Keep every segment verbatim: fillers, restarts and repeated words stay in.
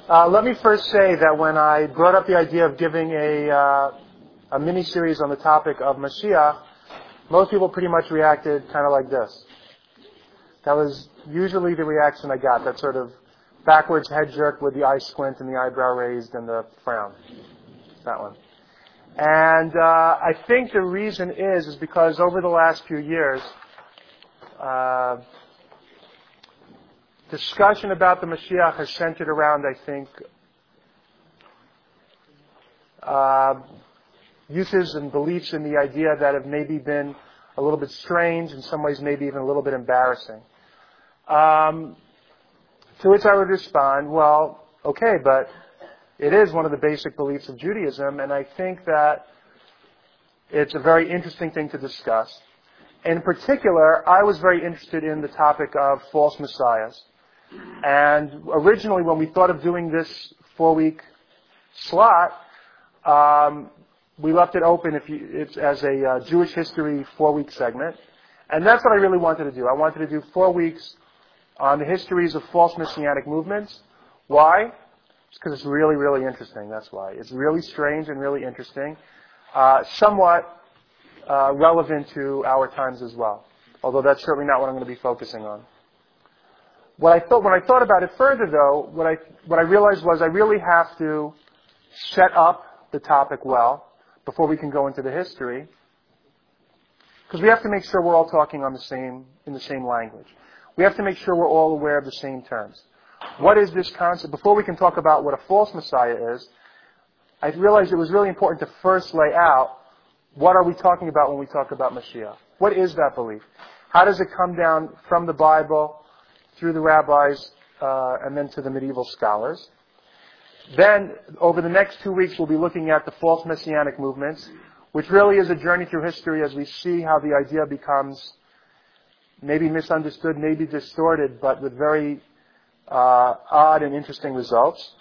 Uh, let me first say that when I brought up the idea of giving a, uh, a mini-series on the topic of Mashiach, most people pretty much reacted kind of like this. That was usually the reaction I got, that sort of backwards head jerk with the eye squint and the eyebrow raised and the frown. That one. And uh, I think the reason is, is because over the last few years, uh, discussion about the Mashiach has centered around, I think, uh, uses and beliefs in the idea that have maybe been a little bit strange, in some ways maybe even a little bit embarrassing. Um, to which I would respond, well, okay, but it is one of the basic beliefs of Judaism, and I think that it's a very interesting thing to discuss. In particular, I was very interested in the topic of false messiahs. And originally, when we thought of doing this four-week slot, um, we left it open if you, it's as a uh, Jewish history four-week segment. And that's what I really wanted to do. I wanted to do four weeks on the histories of false messianic movements. Why? It's because it's really, really interesting. That's why. It's really strange and really interesting. Uh, somewhat uh, relevant to our times as well. Although that's certainly not what I'm going to be focusing on. What I thought, when I thought about it further, though, what I what I realized was I really have to set up the topic well before we can go into the history, because we have to make sure we're all talking on the same in the same language. We have to make sure we're all aware of the same terms. What is this concept? Before we can talk about what a false messiah is, I realized it was really important to first lay out what are we talking about when we talk about Mashiach. What is that belief? How does it come down from the Bible, through the rabbis, uh, and then to the medieval scholars? Then, over the next two weeks, we'll be looking at the false messianic movements, which really is a journey through history as we see how the idea becomes maybe misunderstood, maybe distorted, but with very uh, odd and interesting results.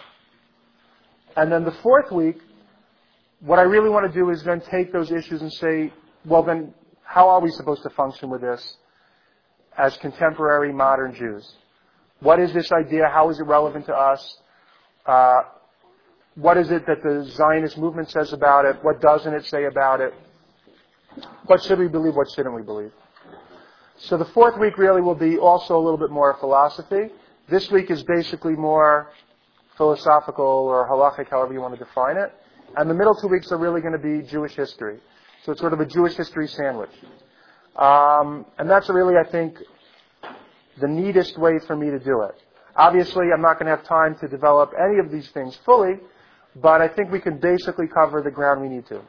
And then the fourth week, what I really want to do is then take those issues and say, well then, how are we supposed to function with this as contemporary modern Jews? What is this idea? How is it relevant to us? Uh, what is it that the Zionist movement says about it? What doesn't it say about it? What should we believe? What shouldn't we believe? So the fourth week really will be also a little bit more philosophy. This week is basically more philosophical or halachic, however you want to define it. And the middle two weeks are really going to be Jewish history. So it's sort of a Jewish history sandwich. Um, and that's really, I think, the neatest way for me to do it. Obviously, I'm not going to have time to develop any of these things fully, but I think we can basically cover the ground we need to.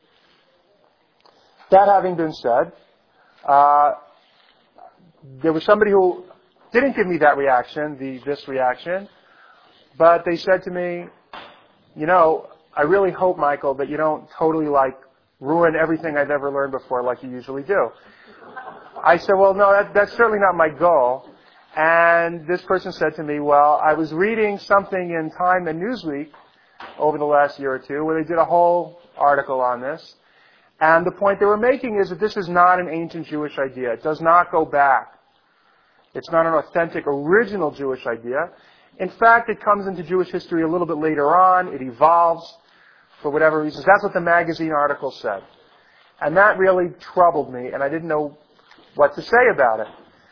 That having been said, uh, there was somebody who didn't give me that reaction, the this reaction, but they said to me, you know, I really hope, Michael, that you don't totally like ruin everything I've ever learned before like you usually do. I said, well, no, that, that's certainly not my goal. And this person said to me, well, I was reading something in Time and Newsweek over the last year or two where they did a whole article on this. And the point they were making is that this is not an ancient Jewish idea. It does not go back. It's not an authentic, original Jewish idea. In fact, it comes into Jewish history a little bit later on. It evolves for whatever reasons. That's what the magazine article said. And that really troubled me, and I didn't know what to say about it.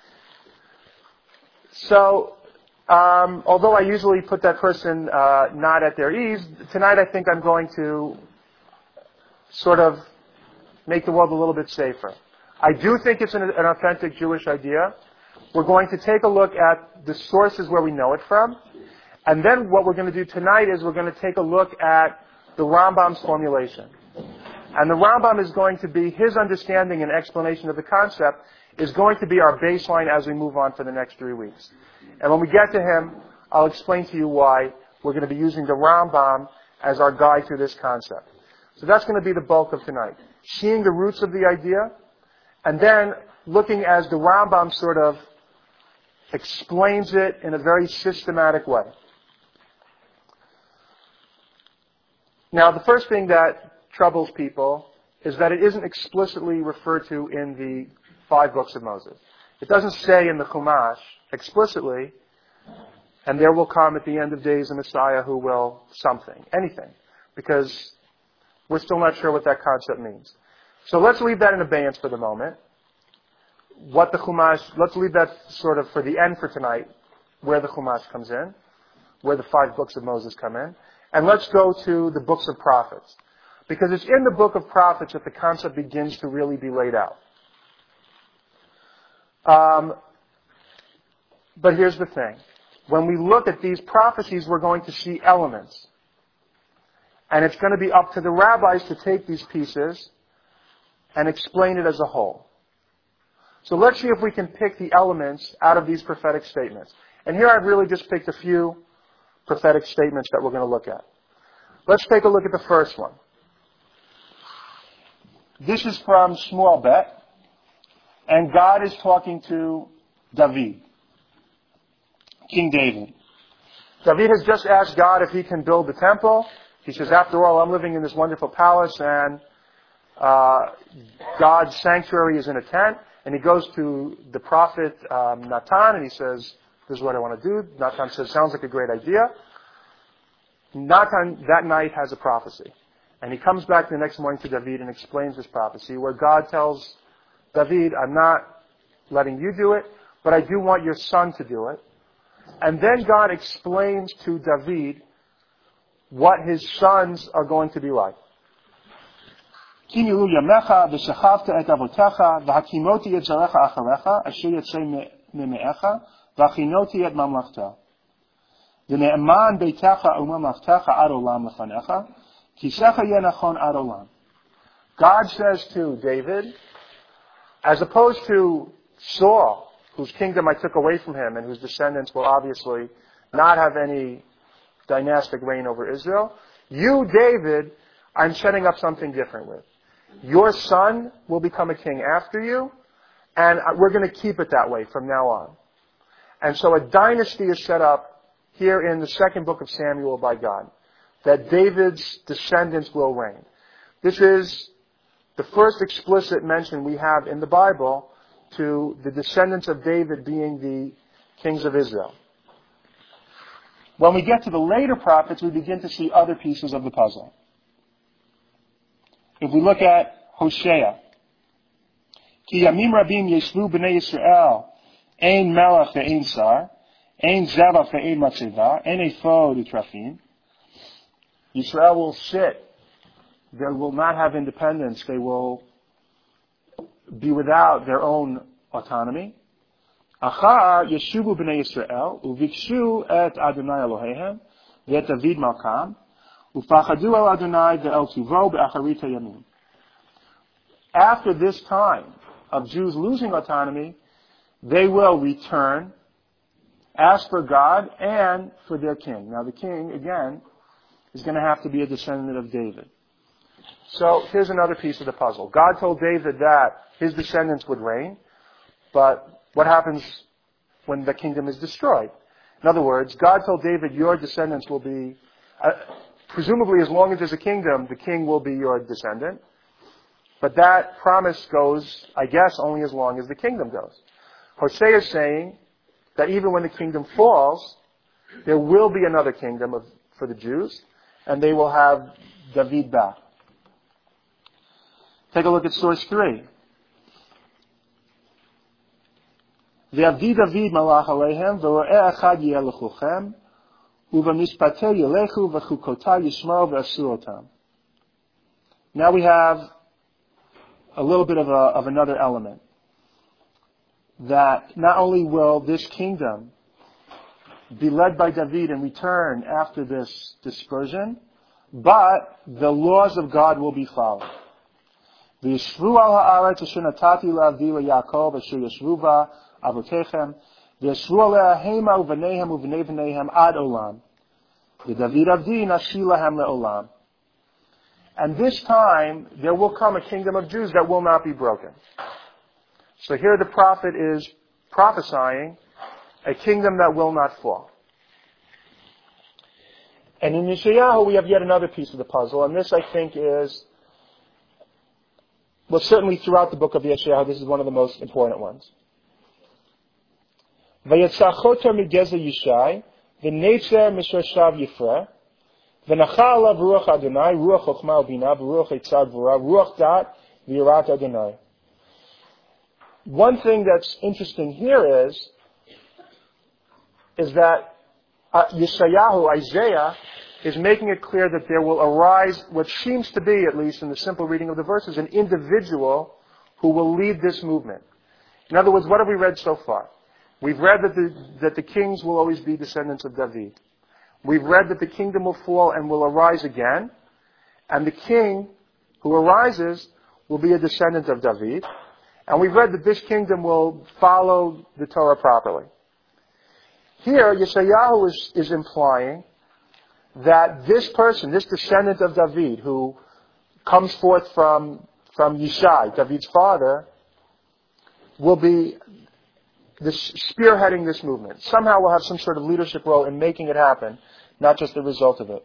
So, um, although I usually put that person uh, not at their ease, tonight I think I'm going to sort of make the world a little bit safer. I do think it's an, an authentic Jewish idea. We're going to take a look at the sources where we know it from. And then what we're going to do tonight is we're going to take a look at the Rambam's formulation. And the Rambam is going to be, his understanding and explanation of the concept is going to be our baseline as we move on for the next three weeks. And when we get to him, I'll explain to you why we're going to be using the Rambam as our guide to this concept. So that's going to be the bulk of tonight. Seeing the roots of the idea, and then looking as the Rambam sort of explains it in a very systematic way. Now, the first thing that troubles people is that it isn't explicitly referred to in the five books of Moses. It doesn't say in the Chumash explicitly And there will come at the end of days a Messiah who will something, anything, because we're still not sure what that concept means. So let's leave that in abeyance for the moment. What the Chumash, let's leave that sort of for the end for tonight, where the Chumash comes in, where the five books of Moses come in. And let's go to the books of prophets. Because it's in the book of prophets that the concept begins to really be laid out. Um, but here's the thing. When we look at these prophecies, we're going to see elements. And it's going to be up to the rabbis to take these pieces and explain it as a whole. So let's see if we can pick the elements out of these prophetic statements. And here I've really just picked a few prophetic statements that we're going to look at. Let's take a look at the first one. This is from Shmuel Bet, and God is talking to David, King David. David has just asked God if he can build the temple. He says, after all, I'm living in this wonderful palace, and uh, God's sanctuary is in a tent. And he goes to the prophet um, Natan, and he says, this is what I want to do. Natan says, sounds like a great idea. Natan, that night, has a prophecy. And he comes back the next morning to David and explains this prophecy, where God tells David, I'm not letting you do it, but I do want your son to do it. And then God explains to David what his sons are going to be like. Ki milu yamecha v'shechavta et avotecha v'hakimoti et zarecha acharecha asher yetzei mime'echa v'achinoti et mamlachta v'ne'eman beitecha u'mamlachtecha ad olam lefanecha kisecha yenachon ad olam. God says to David, as opposed to Saul, whose kingdom I took away from him and whose descendants will obviously not have any dynastic reign over Israel, you, David, I'm setting up something different with. Your son will become a king after you, and we're going to keep it that way from now on. And so a dynasty is set up here in the second book of Samuel by God, that David's descendants will reign. This is the first explicit mention we have in the Bible to the descendants of David being the kings of Israel. When we get to the later prophets, we begin to see other pieces of the puzzle. If we look at Hosea, Ki yamim rabim yeshvu b'nei Yisrael, ein melech ve'ein sar, ein zevach ve'ein matzeva, ein ephod u'trafim. Yisrael will sit. They will not have independence. They will be without their own autonomy. Achar yeshuvu b'nei Yisrael, uvikshu et Adonai Elohehem, ve'et David malkam, ufachadu el Adonai ve'el tuvo be'acharita yamim. After this time of Jews losing autonomy, they will return, ask for God and for their king. Now the king, again, is going to have to be a descendant of David. So here's another piece of the puzzle. God told David that his descendants would reign, but what happens when the kingdom is destroyed? In other words, God told David, your descendants will be, uh, presumably as long as there's a kingdom, the king will be your descendant. But that promise goes, I guess, only as long as the kingdom goes. Hosea is saying that even when the kingdom falls, there will be another kingdom of, for the Jews, and they will have David back. Take a look at source three. Ve'avdi David malach alehem ve'ro'eh echad yeh lechuchem u'v'mishpateh yelechu v'chukotah yishmar v'asur otam. Now we have a little bit of, a, of another element. That not only will this kingdom be led by David and return after this dispersion, but the laws of God will be followed. V'yishvu al ha'aretz asher natati la'avdi leYaakov asher yashvu ba avotechem v'yishvu alea hema u'v'neihem u'v'nei v'neihem ad olam v'David avdi nashi lahem le'olam. And this time, there will come a kingdom of Jews that will not be broken. So here the prophet is prophesying a kingdom that will not fall. And in Yeshayahu, we have yet another piece of the puzzle, and this, I think, is, well, certainly throughout the book of Yeshayahu, this is one of the most important ones. Vayetzachoter migeza Yishai, v'netzer mishoshav yifreh, v'nachal alav ruach Adonai, ruach chokhmah ubina, v'ruach etzad v'ra, ruach dat, v'yirat Adonai. One thing that's interesting here is, is that uh, Yeshayahu, Isaiah, is making it clear that there will arise what seems to be, at least in the simple reading of the verses, an individual who will lead this movement. In other words, what have we read so far? We've read that the, that the kings will always be descendants of David. We've read that the kingdom will fall and will arise again. And the king who arises will be a descendant of David. And we've read that this kingdom will follow the Torah properly. Here, Yeshayahu is, is implying that this person, this descendant of David, who comes forth from, from Yishai, David's father, will be this, spearheading this movement. Somehow will have some sort of leadership role in making it happen, not just the result of it.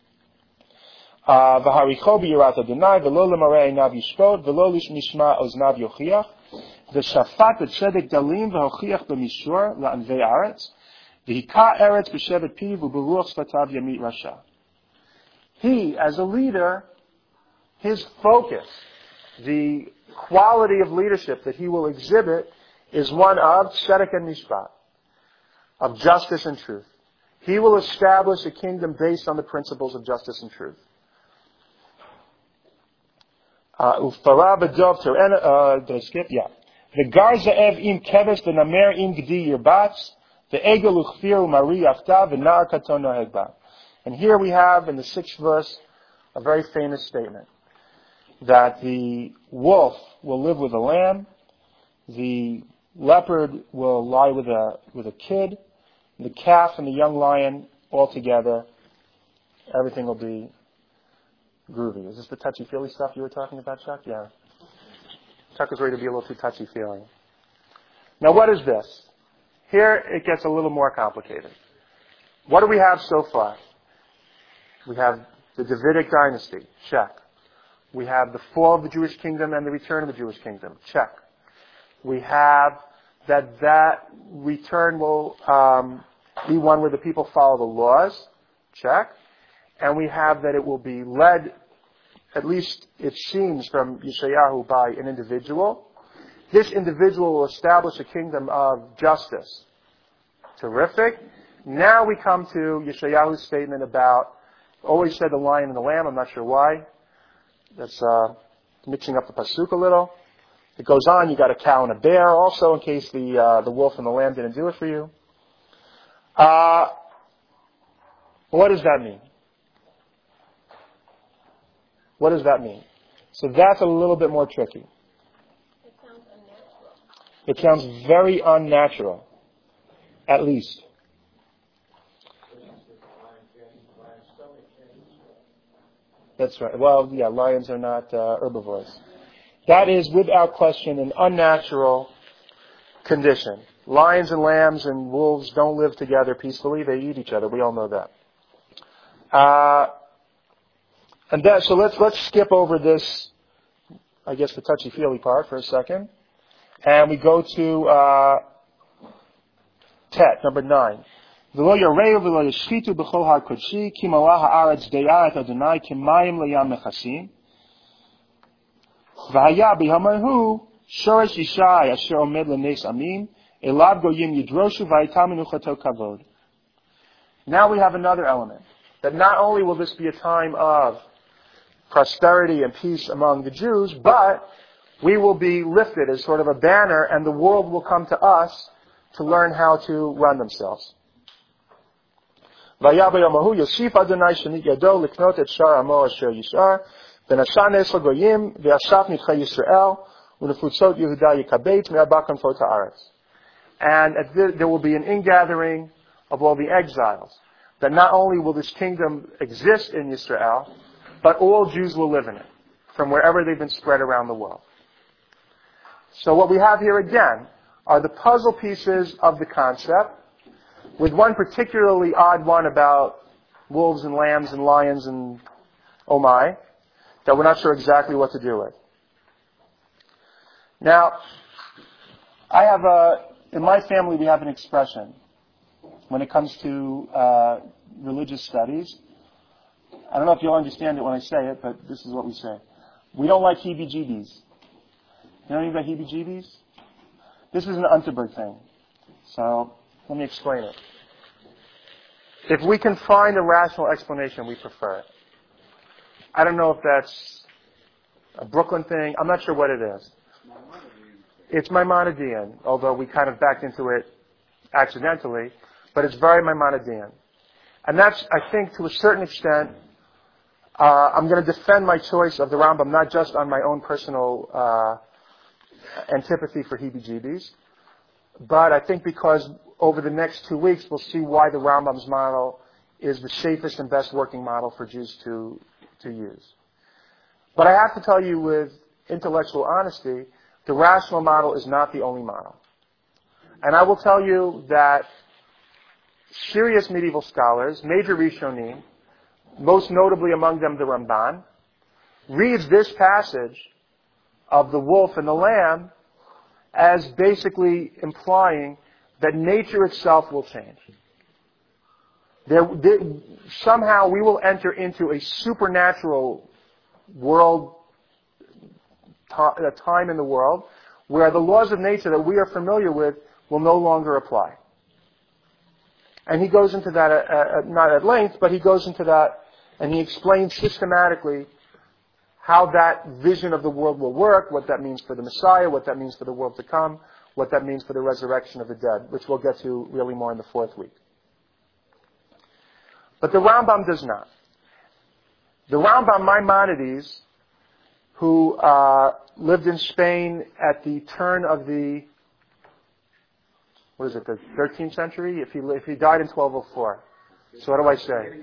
V'haricho b'yirat Adonai, v'lo l'marei einav yishpot, v'lo l'nishma oznav yochiach, v'shafat b'tzedek dalim v'hochiach b'mishor la'anvei aretz, v'hika eretz b'shevet piv u'beruach sfatav yamit rasha. He, as a leader, his focus, the quality of leadership that he will exhibit is one of tzedek and mishpat, of justice and truth. He will establish a kingdom based on the principles of justice and truth. Ufara b'dov terena, did I skip? Yeah. V'gar ze'ev im keves v'namer im gdi yirbatz, v'egel uchfir u'mari yachtav v'nar katon noheg ba. And here we have in the sixth verse a very famous statement that the wolf will live with a lamb, the leopard will lie with a with a kid, the calf and the young lion all together. Everything will be groovy. Is this the touchy-feely stuff you were talking about, Chuck? Yeah. Chuck was ready to be a little too touchy-feely. Now, what is this? Here it gets a little more complicated. What do we have so far? We have the Davidic dynasty. Check. We have the fall of the Jewish kingdom and the return of the Jewish kingdom. Check. We have that that return will um, be one where the people follow the laws. Check. And we have that it will be led, at least it seems from Yeshayahu, by an individual. This individual will establish a kingdom of justice. Terrific. Now we come to Yeshayahu's statement about, always said the lion and the lamb, I'm not sure why. That's uh, mixing up the pasuk a little. It goes on, you got a cow and a bear also in case the uh, the wolf and the lamb didn't do it for you. Uh, what does that mean? What does that mean? So that's a little bit more tricky. It sounds unnatural. It sounds very unnatural, at least. That's right. Well, yeah, lions are not uh, herbivores. That is, without question, an unnatural condition. Lions and lambs and wolves don't live together peacefully. They eat each other. We all know that. Uh, and that, so let's let's skip over this, I guess, the touchy-feely part for a second, and we go to uh, Tet, number nine. V'lo yareu v'lo yashchitu b'chol ha'kodshi ki malah ha'aretz de'ah et Adonai kimayim le'yam mechasim v'haya b'hamarhu shoresh Yishai asher omed l'nes amim elav goyim yidroshu v'aytaminu chato kavod. Now we have another element, that not only will this be a time of prosperity and peace among the Jews, but we will be lifted as sort of a banner and the world will come to us to learn how to run themselves. V'haya b'yamahu yosif Adonai shenit yado liknot et shar amo asher yishar v'nasha nes l'goyim v'yashaf nitchei Yisrael u'nefutzot Yehuda yikabeit me'abakon fot ha'aretz. And at the, there will be an ingathering of all the exiles. That not only will this kingdom exist in Yisrael, but all Jews will live in it, from wherever they've been spread around the world. So what we have here again are the puzzle pieces of the concept, with one particularly odd one about wolves and lambs and lions and oh my, that we're not sure exactly what to do with. Now, I have a, in my family we have an expression. when it comes to uh, religious studies. I don't know if you'll understand it when I say it, but this is what we say. We don't like heebie-jeebies. You know anything about heebie-jeebies? This is an Unterberg thing. So let me explain it. If we can find a rational explanation, we prefer it. I don't know if that's a Brooklyn thing. I'm not sure what it is. It's Maimonidean, although we kind of backed into it accidentally, but it's very Maimonidean. And that's, I think, to a certain extent, uh, I'm going to defend my choice of the Rambam, not just on my own personal uh, antipathy for heebie-jeebies, but I think because over the next two weeks we'll see why the Rambam's model is the safest and best working model for Jews to, to use. But I have to tell you with intellectual honesty, the rational model is not the only model. And I will tell you that serious medieval scholars, major Rishonim, most notably among them the Ramban, reads this passage of the wolf and the lamb as basically implying that nature itself will change. There, there, somehow we will enter into a supernatural world, a time in the world, where the laws of nature that we are familiar with will no longer apply. And he goes into that, uh, uh, not at length, but he goes into that and he explains systematically how that vision of the world will work, what that means for the Messiah, what that means for the world to come, what that means for the resurrection of the dead, which we'll get to really more in the fourth week. But the Rambam does not. The Rambam Maimonides, who uh, lived in Spain at the turn of the, what is it, the thirteenth century? If he, if he died in twelve oh four. So what do I say?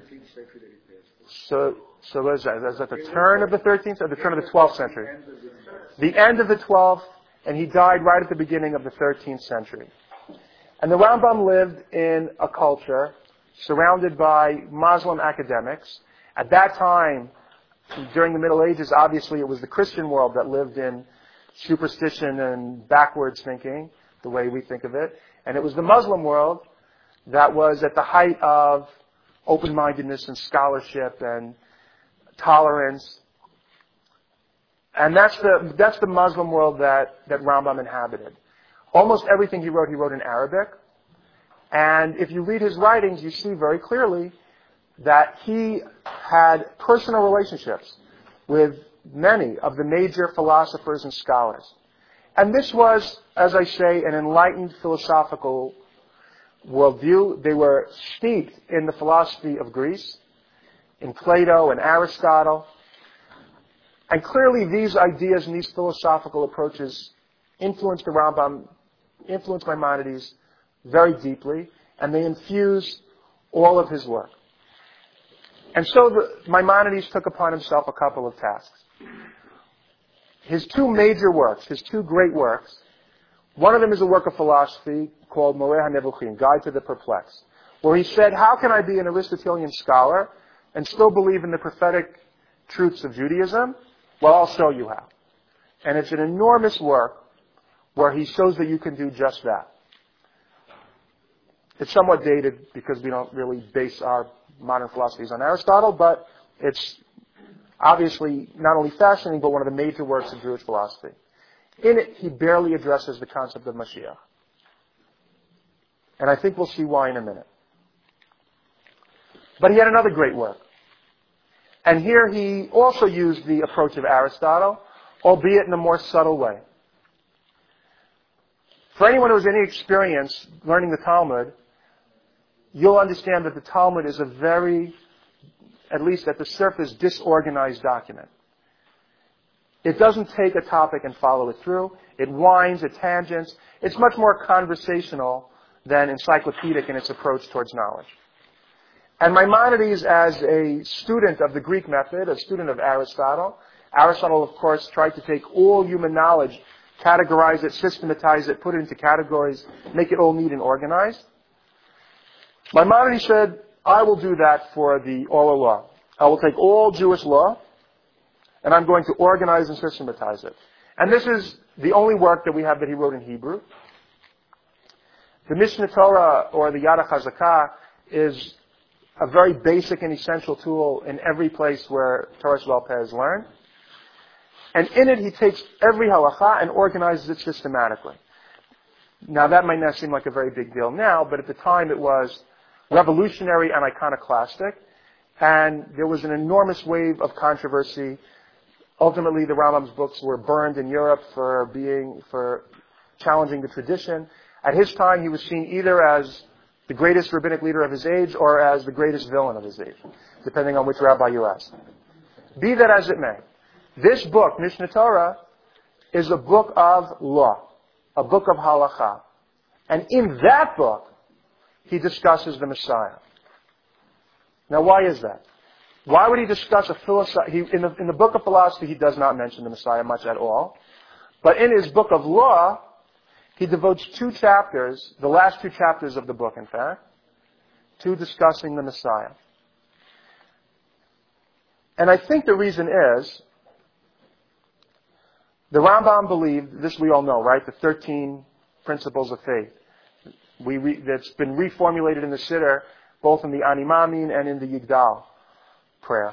So, so what is that? Is that the turn of the thirteenth or the turn of the twelfth century? The end of the twelfth, and he died right at the beginning of the thirteenth century. And the Rambam lived in a culture surrounded by Muslim academics. At that time, during the Middle Ages, obviously it was the Christian world that lived in superstition and backwards thinking, the way we think of it. And it was the Muslim world that was at the height of open-mindedness and scholarship and tolerance. And that's the, that's the Muslim world that, that Rambam inhabited. Almost everything he wrote, he wrote in Arabic. And if you read his writings, you see very clearly that he had personal relationships with many of the major philosophers and scholars. And this was, as I say, an enlightened philosophical worldview. They were steeped in the philosophy of Greece, in Plato and Aristotle. And clearly these ideas and these philosophical approaches influenced the Rambam, influenced Maimonides very deeply, and they infused all of his work. And so the, Maimonides took upon himself a couple of tasks. His two major works, his two great works, one of them is a work of philosophy called Moreh HaNevuchim, Guide to the Perplexed, where he said, how can I be an Aristotelian scholar and still believe in the prophetic truths of Judaism? Well, I'll show you how. And it's an enormous work where he shows that you can do just that. It's somewhat dated because we don't really base our modern philosophies on Aristotle, but it's obviously not only fascinating, but one of the major works of Jewish philosophy. In it, he barely addresses the concept of Mashiach. And I think we'll see why in a minute. But he had another great work. And here he also used the approach of Aristotle, albeit in a more subtle way. For anyone who has any experience learning the Talmud, you'll understand that the Talmud is a very, at least at the surface, disorganized document. It doesn't take a topic and follow it through. It winds, it tangents. It's much more conversational than encyclopedic in its approach towards knowledge. And Maimonides, as a student of the Greek method, a student of Aristotle, Aristotle, of course, tried to take all human knowledge, categorize it, systematize it, put it into categories, make it all neat and organized. Maimonides said, I will do that for the oral law. I will take all Jewish law, and I'm going to organize and systematize it. And this is the only work that we have that he wrote in Hebrew. The Mishneh Torah, or the Yad HaChazakah, is a very basic and essential tool in every place where Torah Sheba'al Peh is learned. And in it, he takes every halacha and organizes it systematically. Now, that might not seem like a very big deal now, but at the time it was revolutionary and iconoclastic. And there was an enormous wave of controversy. Ultimately, the Rambam's books were burned in Europe for being, for challenging the tradition. At his time, he was seen either as the greatest rabbinic leader of his age or as the greatest villain of his age, depending on which rabbi you ask. Be that as it may, this book, Mishneh Torah, is a book of law, a book of halacha. And in that book, he discusses the Messiah. Now, why is that? Why would he discuss a philosophy? In the, in the book of philosophy, he does not mention the Messiah much at all. But in his book of law, he devotes two chapters, the last two chapters of the book, in fact, to discussing the Messiah. And I think the reason is, the Rambam believed, this we all know, right? The thirteen principles of faith. We re, that's been reformulated in the Siddur, both in the Ani Maamin and in the Yigdal prayer.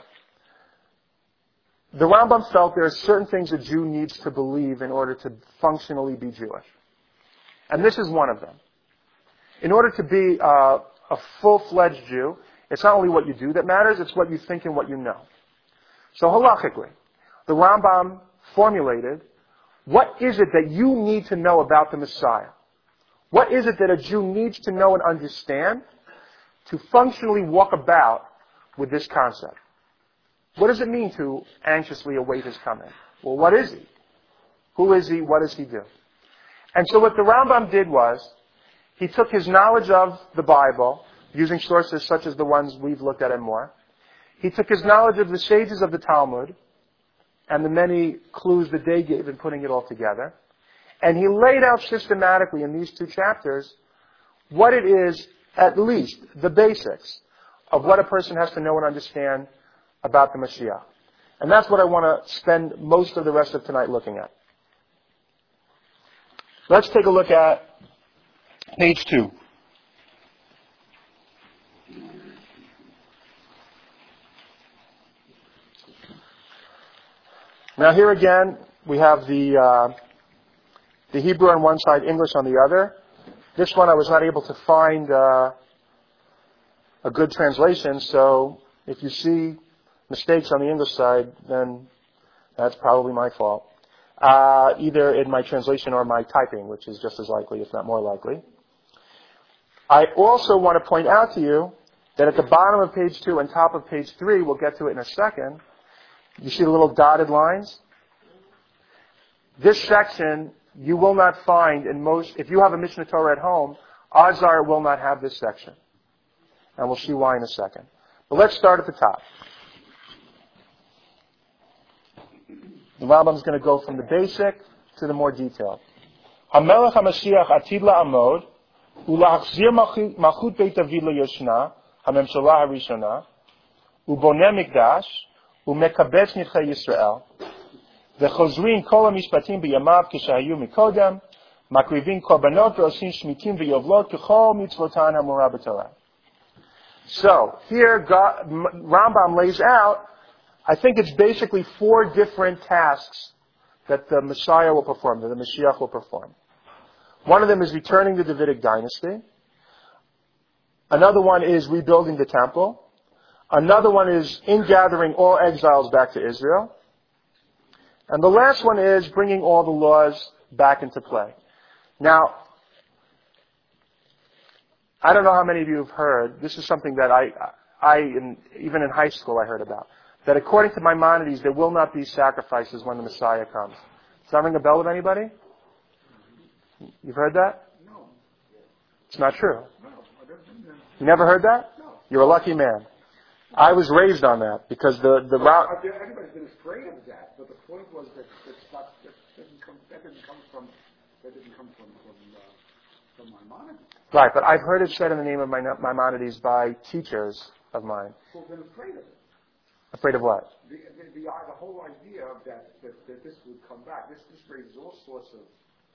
The Rambam felt there are certain things a Jew needs to believe in order to functionally be Jewish. And this is one of them. In order to be uh, a full-fledged Jew, it's not only what you do that matters, it's what you think and what you know. So halachically, the Rambam formulated, what is it that you need to know about the Messiah? What is it that a Jew needs to know and understand to functionally walk about with this concept? What does it mean to anxiously await his coming? Well, what is he? Who is he? What does he do? And so what the Rambam did was, he took his knowledge of the Bible, using sources such as the ones we've looked at and more. He took his knowledge of the sages of the Talmud, and the many clues that they gave in putting it all together. And he laid out systematically in these two chapters what it is, at least, the basics of what a person has to know and understand about the Mashiach. And that's what I want to spend most of the rest of tonight looking at. Let's take a look at page two. Now here again, we have the uh, the Hebrew on one side, English on the other. This one I was not able to find uh, a good translation, so if you see mistakes on the English side, then that's probably my fault. Uh, either in my translation or my typing, which is just as likely, if not more likely. I also want to point out to you that at the bottom of page two and top of page three, we'll get to it in a second, you see the little dotted lines? This section you will not find in most, if you have a Mishneh Torah at home, odds are it will not have this section. And we'll see why in a second. But let's start at the top. The Rambam is going to go from the basic to the more detailed. HaMelech HaMashiach atid la'amod u'la'achzir malchut Beit David le'yoshna ha'memshalah harishona u'boneh mikdash u'mekabetz nidchei Yisrael v'chozrin kol ha'mishpatim b'yamav kishahayu mikodem makrivin korbanot v'osin shmitim v'yovlot k'chol mitzvotan ha'morah b'Torah. So here God, Rambam lays out, I think it's basically four different tasks that the Messiah will perform, that the Mashiach will perform. One of them is returning the Davidic dynasty. Another one is rebuilding the temple. Another one is ingathering all exiles back to Israel. And the last one is bringing all the laws back into play. Now, I don't know how many of you have heard, this is something that I, I in, even in high school I heard about, that according to Maimonides, there will not be sacrifices when the Messiah comes. Does that ring a bell with anybody? You've heard that? No. It's not true. No. You never heard that? No. You're a lucky man. I was raised on that because the the route. Everybody's been afraid of that, but the point was that that's not, that didn't come that didn't come from that didn't come from from, uh, from Maimonides. Right, but I've heard it said in the name of Maimonides by teachers of mine. So they've been afraid of it. Afraid of what? The, the, the, the whole idea of that, that, that this would come back, this, this raises all sorts of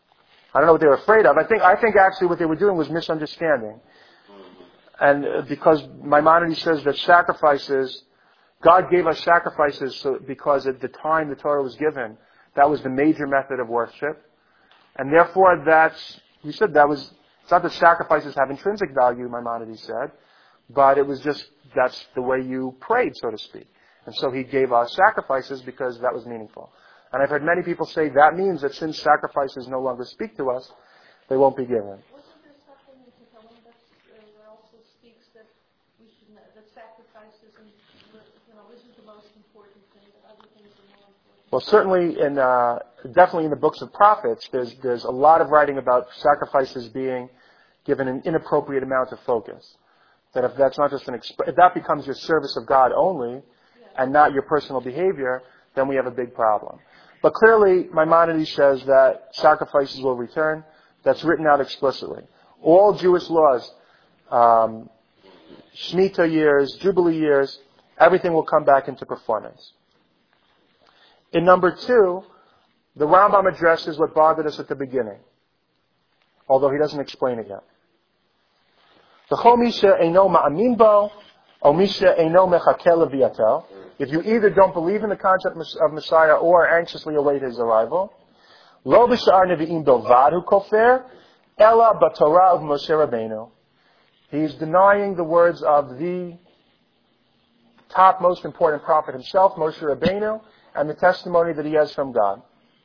I don't know what they were afraid of. I think, I think actually what they were doing was misunderstanding. And uh, because Maimonides says that sacrifices, God gave us sacrifices so, because at the time the Torah was given, that was the major method of worship. And therefore that's, he said that was, it's not that sacrifices have intrinsic value, Maimonides said, but it was just, that's the way you prayed, so to speak. And so he gave us sacrifices because that was meaningful. And I've heard many people say that means that since sacrifices no longer speak to us, they won't be given. Wasn't there something in Tehillim that uh, also speaks that we should know, that sacrifices and you know this is the most important thing, that other things are more important? Well, certainly in uh, definitely in the books of prophets, there's there's a lot of writing about sacrifices being given an inappropriate amount of focus. That if that's not just an exp- if that becomes your service of God only, yeah, and not your personal behavior, then we have a big problem. But clearly, Maimonides says that sacrifices will return. That's written out explicitly. All Jewish laws, um, Shemitah years, Jubilee years, everything will come back into performance. In number two, the Rambam addresses what bothered us at the beginning, although he doesn't explain it yet. V'chol misha eino ma'amin bo, o misha eino mechakeh leviato. If you either don't believe in the concept of Messiah or anxiously await his arrival, lo b'sha'ar nevi'im bilvad hu kofer, ela b'torah of Moshe Rabbeinu. He's denying the words of the top most important prophet himself, Moshe Rabbeinu, and the testimony that he has from God.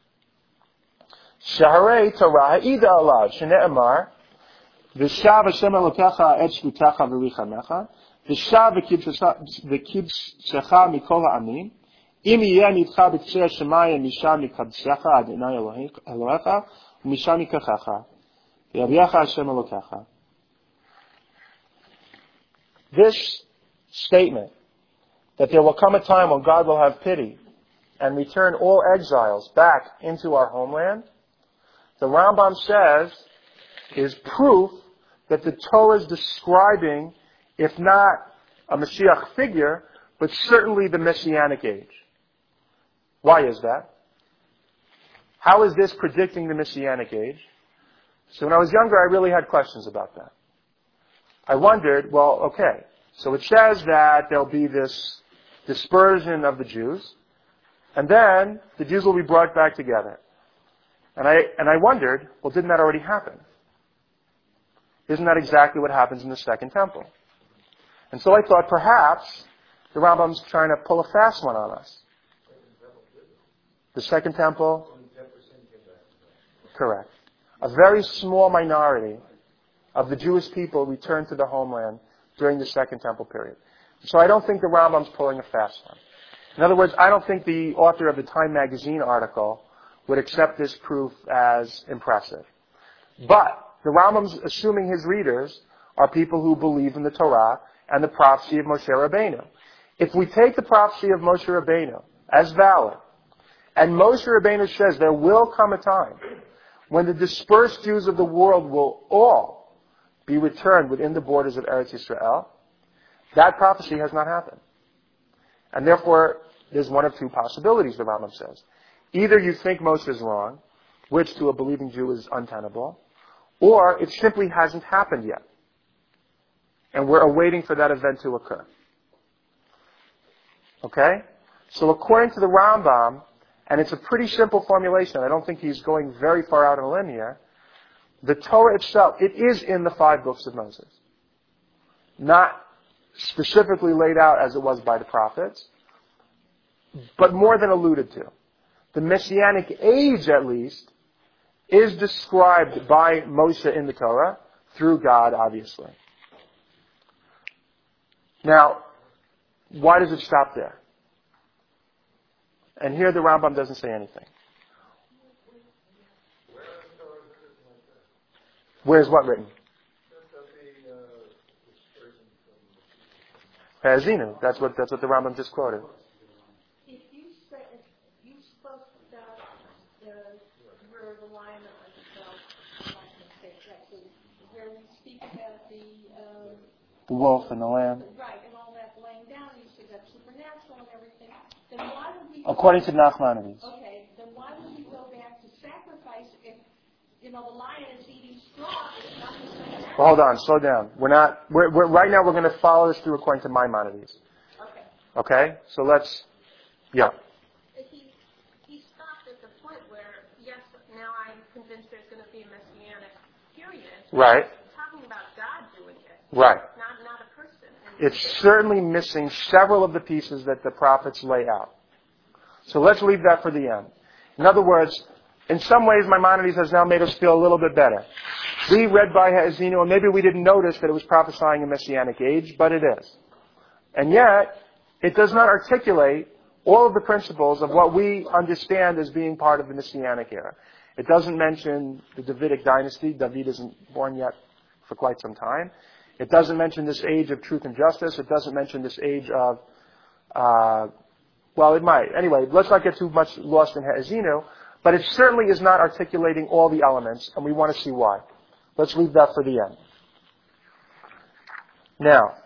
Shaharei Torah ha'ida alav, shene'emar, v'shav Hashem Elokecha et shvutacha v'richamecha, v'shav v'kidsecha mikol ha'amim, im yeh nidcha b'tzeh shemayim misham mikadsecha Adonai Elohecha, u'misham mikachecha, v'yavyecha Hashem Elokecha. This statement, that there will come a time when God will have pity and return all exiles back into our homeland, the Rambam says is proof that the Torah is describing, if not a Mashiach figure, but certainly the Messianic age. Why is that? How is this predicting the Messianic age? So when I was younger, I really had questions about that. I wondered, well, okay, so it says that there'll be this dispersion of the Jews, and then the Jews will be brought back together. And I and I wondered, well, didn't that already happen? Isn't that exactly what happens in the Second Temple? And so I thought perhaps the Rambam's trying to pull a fast one on us. The Second Temple? Correct. A very small minority of the Jewish people returned to the homeland during the Second Temple period. So I don't think the Rambam's pulling a fast one. In other words, I don't think the author of the Time magazine article would accept this proof as impressive. But the Rambam's assuming his readers are people who believe in the Torah and the prophecy of Moshe Rabbeinu. If we take the prophecy of Moshe Rabbeinu as valid, and Moshe Rabbeinu says there will come a time when the dispersed Jews of the world will all be returned within the borders of Eretz Yisrael, that prophecy has not happened. And therefore, there's one of two possibilities, the Rambam says. Either you think Moshe is wrong, which to a believing Jew is untenable, or it simply hasn't happened yet. And we're awaiting for that event to occur. Okay? So according to the Rambam, and it's a pretty simple formulation, I don't think he's going very far out on a limb here, the Torah itself, it is in the five books of Moses. Not specifically laid out as it was by the prophets, but more than alluded to. The Messianic age, at least, is described by Moshe in the Torah, through God, obviously. Now, why does it stop there? And here the Rambam doesn't say anything. Where's what written? Hazinu. That's what that's what the Rambam just quoted. If you say, if you spoke about the where the line of like mistake, right? Where we speak about the um, the wolf and the lamb. Right, and all that laying down, you said that's supernatural and everything. Then why would we? According to Nachmanides. Okay, then why would we go back to sacrifice if you know, the lion is eating straw, it's not the same animal. Hold on, slow down. We're not, we're, we're, right now we're going to follow this through according to Maimonides. Okay. Okay? So let's, yeah. He, he stopped at the point where, yes, now I'm convinced there's going to be a messianic period. Right. He's talking about God doing it. Right. Not, not a person. And It's certainly missing several of the pieces that the prophets lay out. So let's leave that for the end. In other words, in some ways, Maimonides has now made us feel a little bit better. We read by Ha'azinu, and maybe we didn't notice that it was prophesying a messianic age, but it is. And yet, it does not articulate all of the principles of what we understand as being part of the messianic era. It doesn't mention the Davidic dynasty. David isn't born yet for quite some time. It doesn't mention this age of truth and justice. It doesn't mention this age of, uh, well, it might. Anyway, let's not get too much lost in Ha'azinu. But it certainly is not articulating all the elements, and we want to see why. Let's leave that for the end. Now,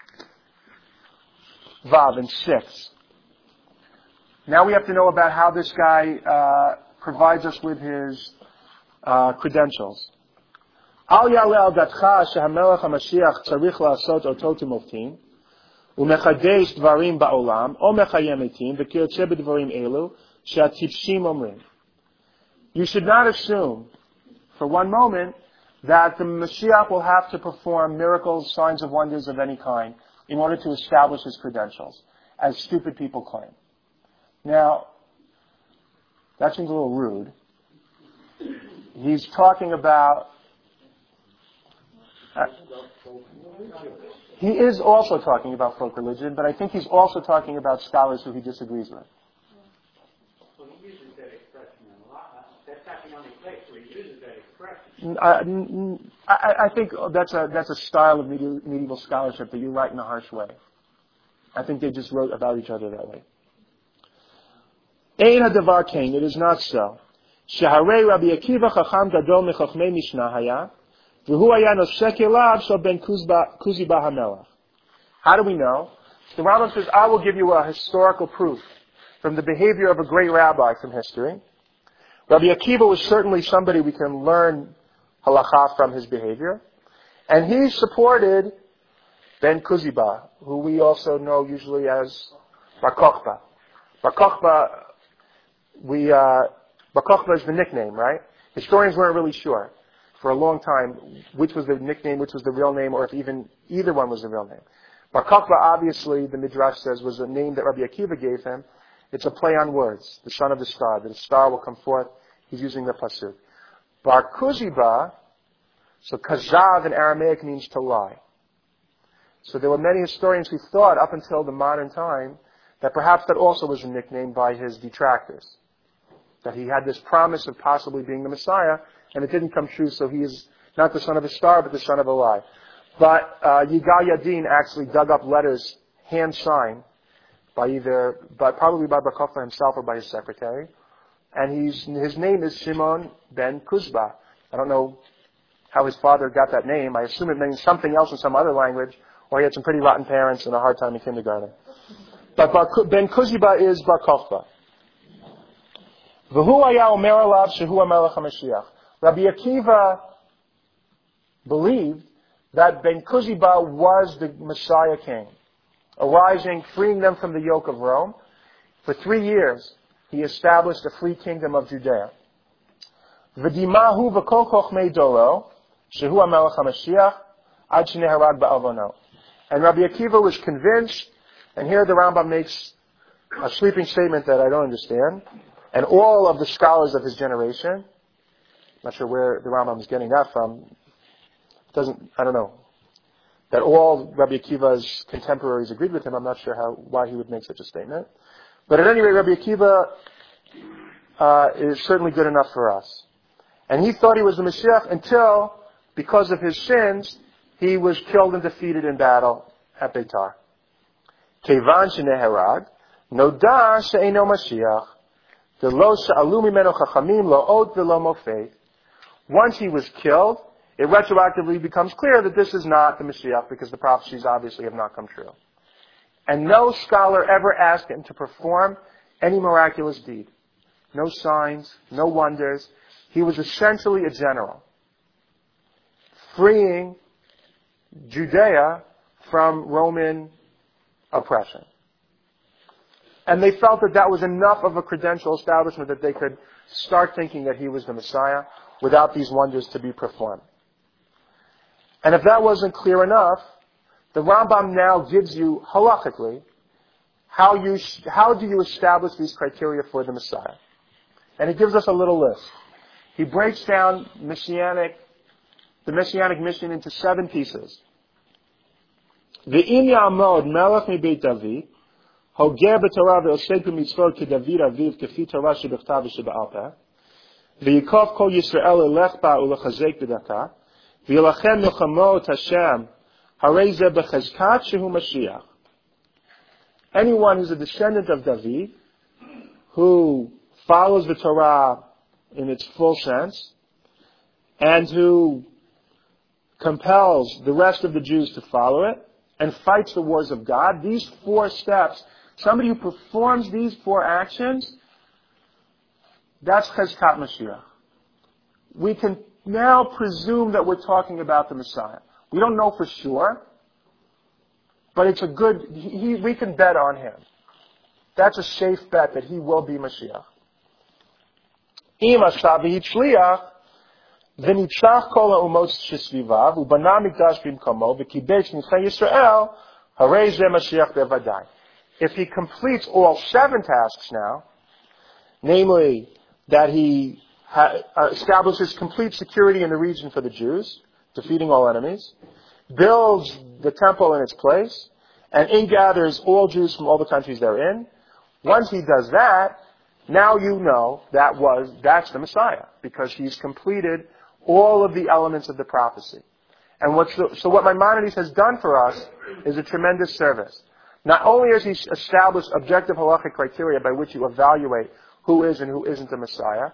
Vav in six. Now we have to know about how this guy uh, provides us with his uh, credentials. Al ya'ale al datcha shehamelech hamashiach tzarich la'asot ototim oftim u'mechadesh dvarim ba'olam o mechayem etim v'kiyotze b'dvarim elu she'atipshim omrim. You should not assume for one moment that the Mashiach will have to perform miracles, signs of wonders of any kind in order to establish his credentials, as stupid people claim. Now, that seems a little rude. He's talking about... Uh, he is also talking about folk religion, but I think he's also talking about scholars who he disagrees with. I, I, I think that's a that's a style of medieval, medieval scholarship that you write in a harsh way. I think they just wrote about each other that way. Ein hadavar kain, it is not so. Sheharei Rabbi Akiva chacham gadol mechachmei Mishnah haya, v'hu haya nosek elav shel ben Kuziba hamelach. How do we know? The Rambam says, I will give you a historical proof from the behavior of a great rabbi from history. Rabbi Akiva was certainly somebody we can learn halakha from his behavior. And he supported Ben Kuziba, who we also know usually as Bar Kokhba. Bar Kokhba, we, uh, Bar Kokhba is the nickname, right? Historians weren't really sure for a long time which was the nickname, which was the real name, or if even either one was the real name. Bar Kokhba, obviously, the Midrash says, was a name that Rabbi Akiva gave him. It's a play on words, the son of the star. The star will come forth. He's using the pasuk. Bar Kuziba, so kazav in Aramaic means to lie. So there were many historians who thought up until the modern time that perhaps that also was a nickname by his detractors. That he had this promise of possibly being the Messiah, and it didn't come true, so he is not the son of a star, but the son of a lie. But uh, Yigal Yadin actually dug up letters, hand-signed, by either, by, probably by Bar Kokhba himself or by his secretary. And he's, his name is Shimon ben Kuzba. I don't know how his father got that name. I assume it means something else in some other language, or he had some pretty rotten parents and a hard time in kindergarten. But Bar, Ben Kuziba is Bar Kokhba. V'hu haya omer alav shehu hamelech hamashiach. Rabbi Akiva believed that Ben Kuziba was the Messiah king, arising, freeing them from the yoke of Rome. For three years, he established a free kingdom of Judea. V'dimahu v'kol chochmei doro, shehu hamelech hamashiach, ad sheneharag ba'avono. And Rabbi Akiva was convinced, and here the Rambam makes a sweeping statement that I don't understand, and all of the scholars of his generation, not sure where the Rambam is getting that from, doesn't, I don't know, that all Rabbi Akiva's contemporaries agreed with him. I'm not sure how, why he would make such a statement. But at any rate, Rabbi Akiva uh, is certainly good enough for us. And he thought he was the Mashiach until, because of his sins, he was killed and defeated in battle at Beitar. Kevan sheneherag, noda she'eno Mashiach, v'lo she'alu mimeno chachamim lo od v'lo mofet. Once he was killed, it retroactively becomes clear that this is not the Mashiach because the prophecies obviously have not come true. And no scholar ever asked him to perform any miraculous deed. No signs, no wonders. He was essentially a general, freeing Judea from Roman oppression. And they felt that that was enough of a credential establishment that they could start thinking that he was the Messiah without these wonders to be performed. And if that wasn't clear enough, the Rambam now gives you, halachically, how you how do you establish these criteria for the Messiah. And he gives us a little list. He breaks down messianic, the messianic mission into seven pieces. Ve'im ya'amod melech mi-beit David, hogeh b'torah ve'osek b'mitzvot keDavid aviv kefi Torah shebechtav v'sheba'al peh, ve'yikov kol Yisrael elech ba u'lechazek b'data, ve'yilachem milchamot Hashem harei zeh b'chezkat shehu Mashiach. Anyone who's a descendant of David, who follows the Torah in its full sense, and who compels the rest of the Jews to follow it, and fights the wars of God, these four steps, somebody who performs these four actions, that's Chezkat Mashiach. We can now presume that we're talking about the Messiah. We don't know for sure, but it's a good, he, we can bet on him. That's a safe bet that he will be Mashiach. Im asha v'hitzliach v'nitzach kol ha'umot shesvivav u'bana mikdash b'mkomo v'kibesh nitchei Yisrael harei zeh Mashiach bevadai. If he completes all seven tasks now, namely that he ha- establishes complete security in the region for the Jews, defeating all enemies, builds the temple in its place, and ingathers all Jews from all the countries they're in. Once he does that, now you know that was that's the Messiah, because he's completed all of the elements of the prophecy. And what's the, so what Maimonides has done for us is a tremendous service. Not only has he established objective halachic criteria by which you evaluate who is and who isn't the Messiah,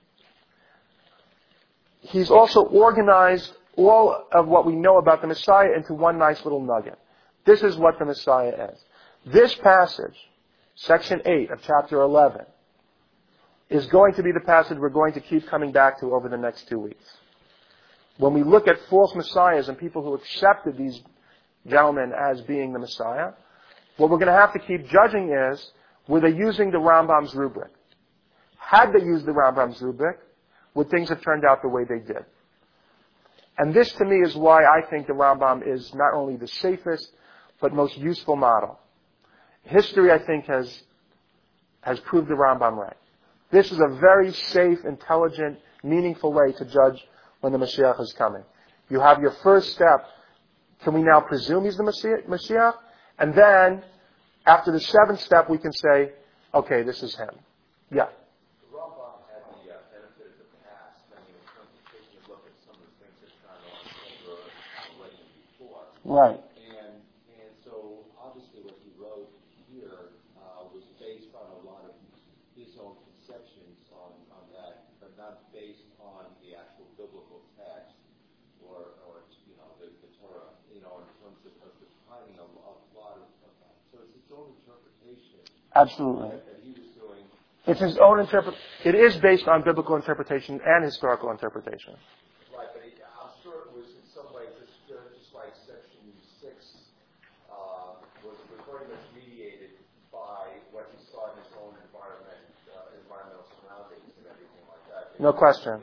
he's also organized all of what we know about the Messiah into one nice little nugget. This is what the Messiah is. This passage, section eight of chapter eleven, is going to be the passage we're going to keep coming back to over the next two weeks. When we look at false messiahs and people who accepted these gentlemen as being the Messiah, what we're going to have to keep judging is, were they using the Rambam's rubric? Had they used the Rambam's rubric, would things have turned out the way they did? And this, to me, is why I think the Rambam is not only the safest, but most useful model. History, I think, has, has proved the Rambam right. This is a very safe, intelligent, meaningful way to judge when the Mashiach is coming. You have your first step. Can we now presume he's the Mashiach? And then, after the seventh step, we can say, okay, this is him. Yeah. The Rambam had the uh, benefit of the past. I mean, in terms of taking a look at some of the things that kind of unfolded already before. Right. And and so, obviously, what he wrote here uh, was based on a lot of his own conceptions on, on that, but not based on the actual biblical text or, or you know, the, the Torah, you know, in terms of, of defining a, a lot of, of that. So it's its own interpretation. Absolutely. That, that he was doing. It's his own interpret. It is based on biblical interpretation and historical interpretation. Right, but it, I'm sure it was in some way just, uh, just like Section six uh, was, was very much mediated by what he saw in his own environment, uh, environmental surroundings and everything like that. No question.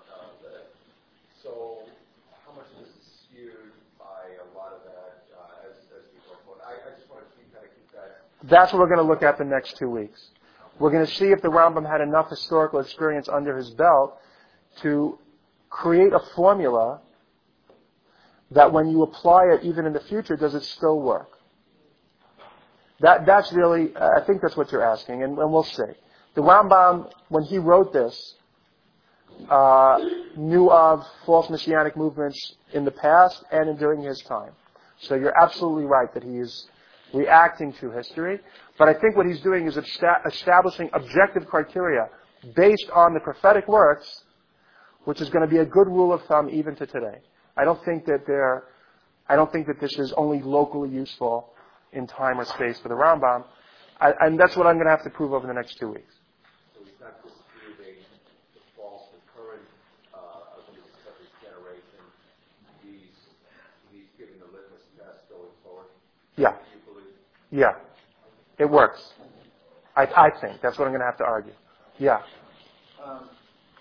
So, how much of this is skewed by a lot of that uh, as, as we go forward? I, I just want to keep, kind of keep that. That's what we're going to look at the next two weeks. We're going to see if the Rambam had enough historical experience under his belt to create a formula that when you apply it even in the future, does it still work? That, that's really, I think that's what you're asking, and, and we'll see. The Rambam, when he wrote this, uh, knew of false messianic movements in the past and during his time. So you're absolutely right that he is reacting to history. But I think what he's doing is esta- establishing objective criteria based on the prophetic works, which is going to be a good rule of thumb even to today. I don't think that they're, I don't think that this is only locally useful in time or space for the Rambam. I, and that's what I'm going to have to prove over the next two weeks. So he's not disproving the false, the current Yeah. Yeah. It works. I, I think. That's what I'm going to have to argue. Yeah. Um,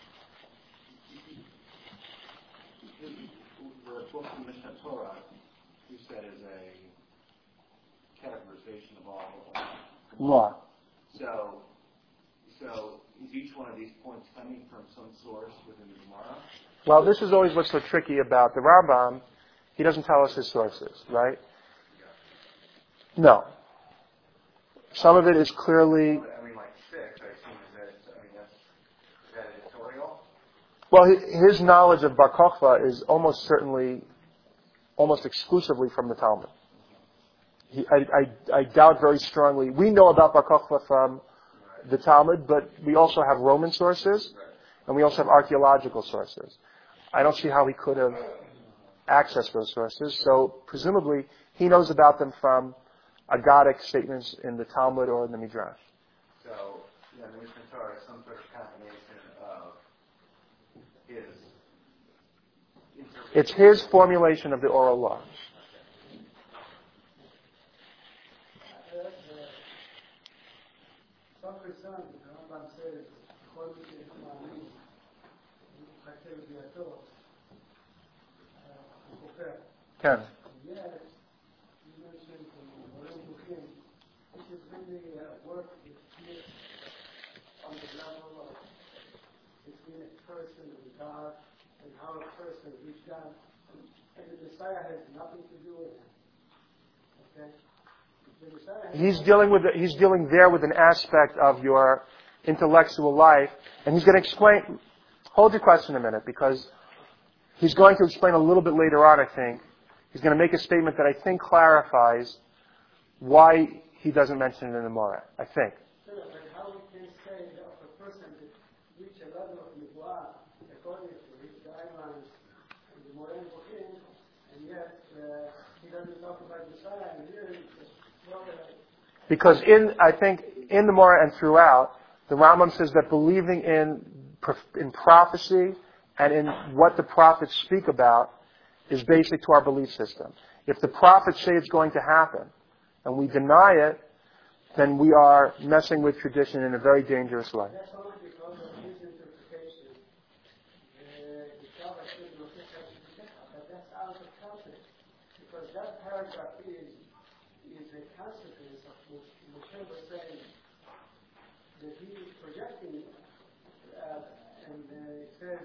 the, the book of Mishnah Torah, you said, is a categorization of all Law. So, so is each one of these points coming from some source within the Gemara? Well, this is always what's so tricky about the Rambam. He doesn't tell us his sources, right? No. Some of it is clearly. I mean, like six, I assume, is that, I mean, that's, is that editorial? Well, his, his knowledge of Bar Kokhba is almost certainly, almost exclusively from the Talmud. He, I, I, I doubt very strongly. We know about Bar Kokhba from the Talmud, but we also have Roman sources, and we also have archaeological sources. I don't see how he could have accessed those sources. So presumably, he knows about them from Agadic statements in the Talmud or in the Midrash. So, yeah, the Mishnah Torah is some sort of combination of his interpretation. It's his formulation of the oral law. Ken. Yes, you mentioned Morin this is really a work that's on the level of between a person and God, and how a person reaches God. And the Messiah has nothing to do with it. Okay? The Messiah has He's dealing with he's dealing there with an aspect of your intellectual life, and he's going to explain. Hold your question a minute, because he's going to explain a little bit later on, I think. He's going to make a statement that I think clarifies why he doesn't mention it in the Moreh, I think. Sure, but how we can say that if a person to reach a level of Nibuah, according to his guidelines and the Moreh Bokim, and yet uh, he doesn't talk about Messiah, and here it's well, uh, Because in, I think, in the Moreh and throughout, the Rambam says that believing in in prophecy and in what the prophets speak about is basic to our belief system. If the prophets say it's going to happen, and we deny it, then we are messing with tradition in a very dangerous way. that's only because of his interpretation. Uh, the Shabbat says, but that's out of context. Because that paragraph is, is a consequence of what Moshe was saying, that he is projecting, uh, and uh, it says,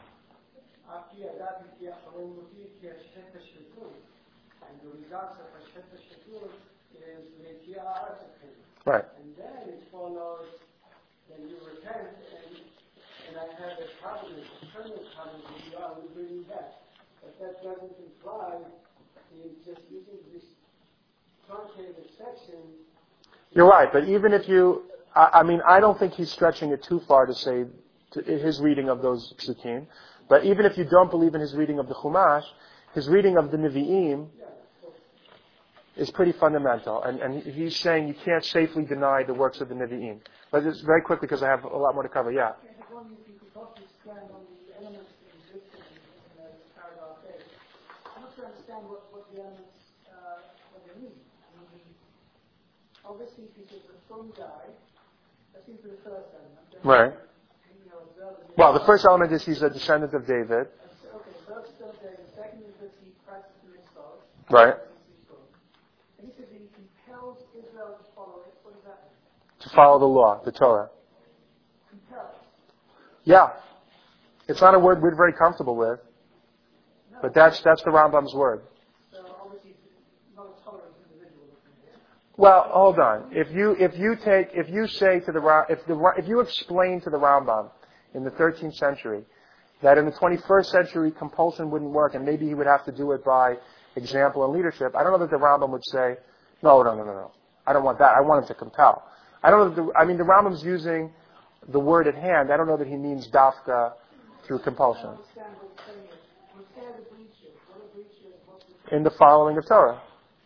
and the results of Hashem Shakur is Letia Article. Right. And then it follows that you repent and and I have a covenant, a eternal covenant with you, I will bring you back. But that doesn't imply he's just using this truncated section. You're right, but even if you, I, I mean, I don't think he's stretching it too far to say to, his reading of those psukim. But even if you don't believe in his reading of the Chumash, his reading of the Nevi'im is pretty fundamental. And, and he's saying you can't safely deny the works of the Nevi'im. But just very quickly, because I have a lot more to cover. Yeah. I was wondering if you could possibly expand on the elements that exist in, in uh, paragraph eight. I'm not sure I understand what, what the elements, uh, what they mean. I mean, obviously, if he's a strong guy, that seems to be the first element. Then Right. You know, observe the Well, the first element is he's a descendant of David. Okay, first of the second is that he practices the mitzvot. Right. And he says that he compels Israel to follow it. What does that mean? To follow the law, the Torah. Compels. Yeah. It's not a word we're very comfortable with. No. But that's that's the Rambam's word. So obviously, not a tolerant individual. Well, hold on. If you if you take if you say to the Ra- if the Ra- if you explain to the Rambam in the thirteenth century that in the twenty-first century compulsion wouldn't work and maybe he would have to do it by example and leadership, I don't know that the Rambam would say, no, no, no, no, no. I don't want that. I want him to compel. I don't know. That the, I mean, the Rambam's using the word at hand. I don't know that he means dafka through compulsion. I understand what you're saying. Repair the breaches. What are breaches? What's the In the following of Torah.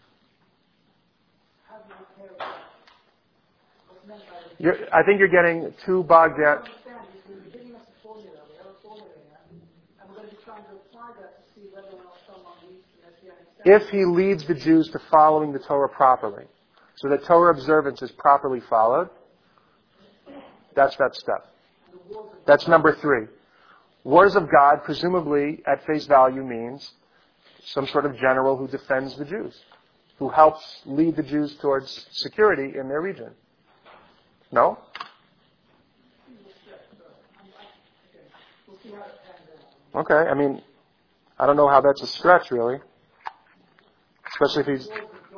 how do you repair it? What's meant by the You're, I think you're getting too bogged I down. understand because we're giving us a formula. We have a formula here, and we're going to be trying to apply that to see whether or not someone reads the Messianic if he leads the Jews to following the Torah properly, so that Torah observance is properly followed, that's that step. That's number three. Wars of God, presumably, at face value, means some sort of general who defends the Jews, who helps lead the Jews towards security in their region. No? Okay, I mean, I don't know how that's a stretch, really. Especially if he's...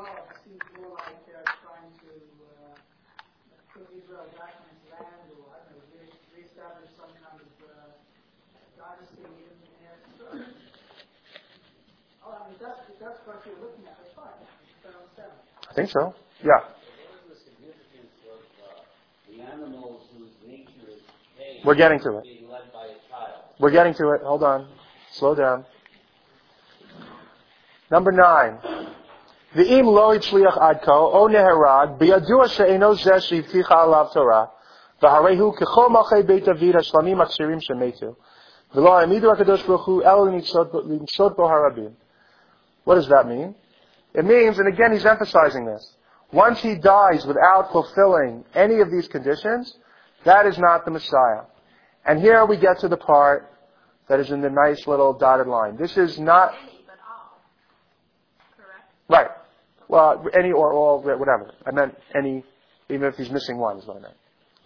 I think so. Yeah. What is the significance of uh, the animals whose nature is pain We're getting to it. being led by a child? We're getting to it. Hold on. Slow down. Number nine. V'im lo itzliach adko o neherag biyadua she'eno zeh she'ivticha alav Torah v'harehu kechol malchei Beit David hashlamim aksirim shemetu v'lo ha'amidu hakadosh baruch hu el l'mshot bo harabim. What does that mean? It means, and again he's emphasizing this, once he dies without fulfilling any of these conditions, that is not the Messiah. And here we get to the part that is in the nice little dotted line. This is not... Any, but all. Correct? Right. Well, any or all, whatever. I meant any, even if he's missing one is what I meant.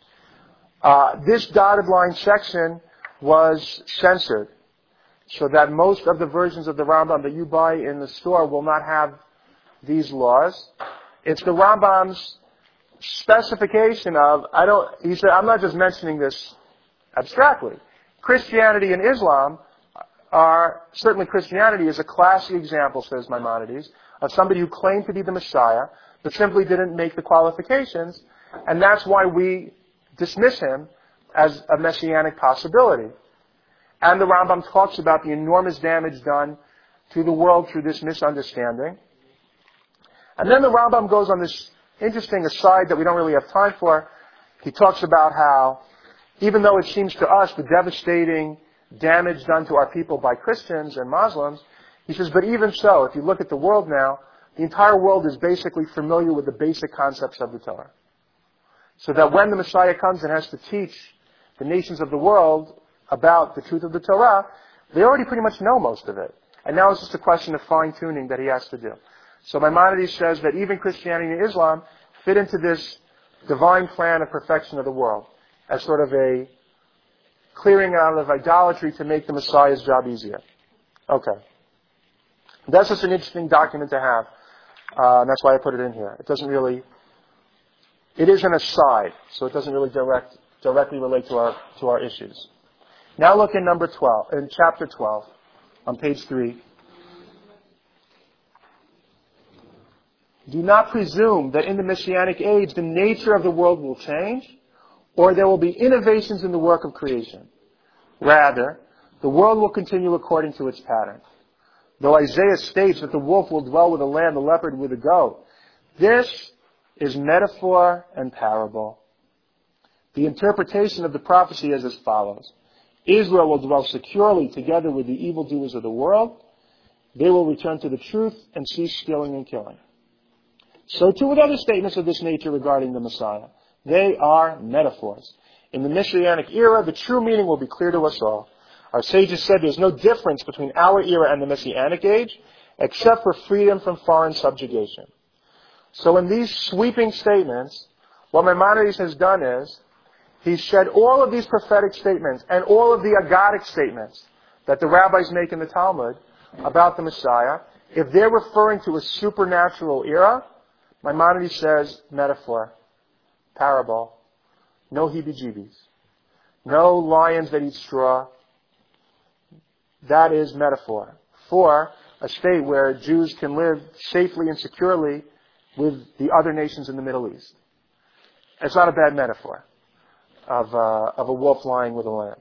Uh, this dotted line section was censored, so that most of the versions of the Rambam that you buy in the store will not have these laws. It's the Rambam's specification of, I don't, he said, I'm not just mentioning this abstractly. Christianity and Islam are, certainly Christianity is a classic example, says Maimonides, of somebody who claimed to be the Messiah, but simply didn't make the qualifications, and that's why we dismiss him as a messianic possibility. And the Rambam talks about the enormous damage done to the world through this misunderstanding. And then the Rambam goes on this interesting aside that we don't really have time for. He talks about how, even though it seems to us the devastating damage done to our people by Christians and Muslims, he says, but even so, if you look at the world now, the entire world is basically familiar with the basic concepts of the Torah. So that when the Messiah comes and has to teach the nations of the world about the truth of the Torah, they already pretty much know most of it. And now it's just a question of fine-tuning that he has to do. So Maimonides says that even Christianity and Islam fit into this divine plan of perfection of the world as sort of a clearing out of idolatry to make the Messiah's job easier. Okay. That's just an interesting document to have. Uh, and that's why I put it in here. It doesn't really... It is an aside, so it doesn't really direct, directly relate to our, to our issues. Now look in number twelve, in chapter twelve, on page three. Do not presume that in the Messianic age the nature of the world will change, or there will be innovations in the work of creation. Rather, the world will continue according to its pattern. Though Isaiah states that the wolf will dwell with the lamb, the leopard with the goat, this is metaphor and parable. The interpretation of the prophecy is as follows. Israel will dwell securely together with the evildoers of the world. They will return to the truth and cease stealing and killing. So too with other statements of this nature regarding the Messiah. They are metaphors. In the Messianic era, the true meaning will be clear to us all. Our sages said there's no difference between our era and the Messianic age, except for freedom from foreign subjugation. So in these sweeping statements, what Maimonides has done is, he's shed all of these prophetic statements and all of the agadic statements that the rabbis make in the Talmud about the Messiah. If they're referring to a supernatural era, Maimonides says metaphor, parable, no heebie-jeebies, no lions that eat straw. That is metaphor for a state where Jews can live safely and securely with the other nations in the Middle East. It's not a bad metaphor of, uh, of a wolf lying with a lamb.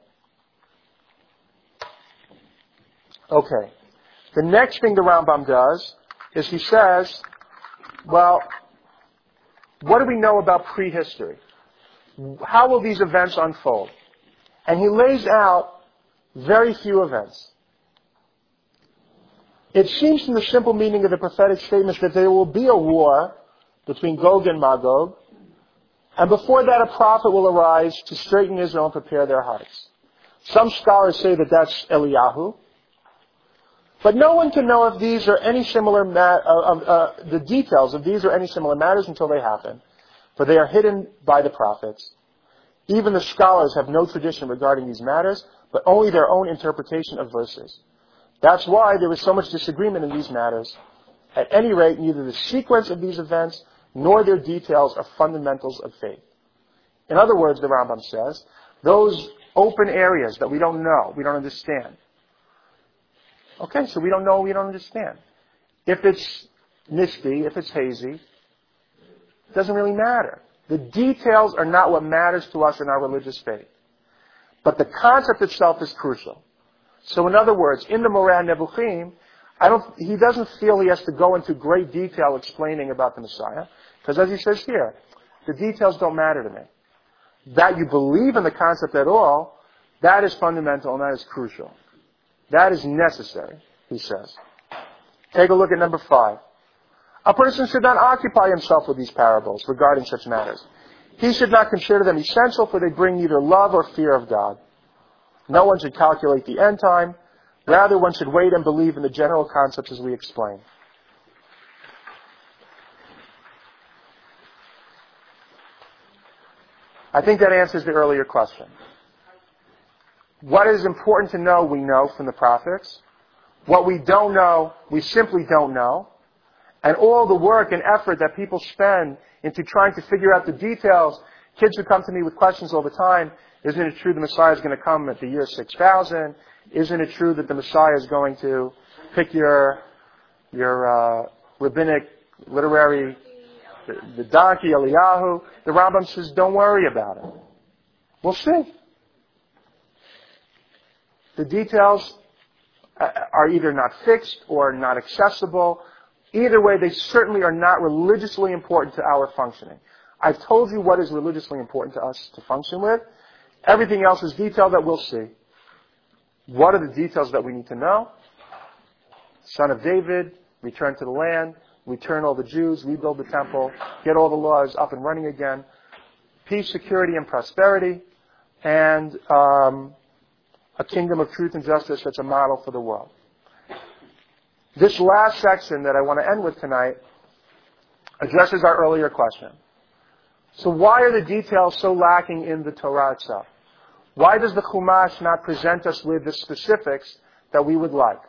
Okay. The next thing the Rambam does is he says, well, what do we know about prehistory? How will these events unfold? And he lays out very few events. It seems from the simple meaning of the prophetic statements that there will be a war between Gog and Magog, and before that a prophet will arise to straighten Israel and prepare their hearts. Some scholars say that that's Eliyahu, but no one can know if these are any similar ma- uh, uh, the details of these are any similar matters until they happen, for they are hidden by the prophets. Even the scholars have no tradition regarding these matters, but only their own interpretation of verses. That's why there is so much disagreement in these matters. At any rate, neither the sequence of these events nor their details are fundamentals of faith. In other words, the Rambam says, those open areas that we don't know, we don't understand. Okay, so we don't know, we don't understand. If it's misty, if it's hazy, it doesn't really matter. The details are not what matters to us in our religious faith. But the concept itself is crucial. So in other words, in the Moreh Nevuchim, I don't, he doesn't feel he has to go into great detail explaining about the Messiah, because as he says here, the details don't matter to me. That you believe in the concept at all, that is fundamental and that is crucial. That is necessary, he says. Take a look at number five. A person should not occupy himself with these parables regarding such matters. He should not consider them essential, for they bring neither love or fear of God. No one should calculate the end time. Rather, one should wait and believe in the general concepts as we explain. I think that answers the earlier question. What is important to know, we know from the prophets. What we don't know, we simply don't know. And all the work and effort that people spend into trying to figure out the details. Kids who come to me with questions all the time, isn't it true the Messiah is going to come at the year six thousand? Isn't it true that the Messiah is going to pick your your uh, rabbinic, literary, the, the donkey, Eliyahu? The Rambam says, don't worry about it. We'll see. The details are either not fixed or not accessible. Either way, they certainly are not religiously important to our functioning. I've told you what is religiously important to us to function with. Everything else is detail that we'll see. What are the details that we need to know? Son of David, return to the land, return all the Jews, rebuild the temple, get all the laws up and running again, peace, security, and prosperity, and um, a kingdom of truth and justice that's a model for the world. This last section that I want to end with tonight addresses our earlier question. So why are the details so lacking in the Torah itself? Why does the Chumash not present us with the specifics that we would like?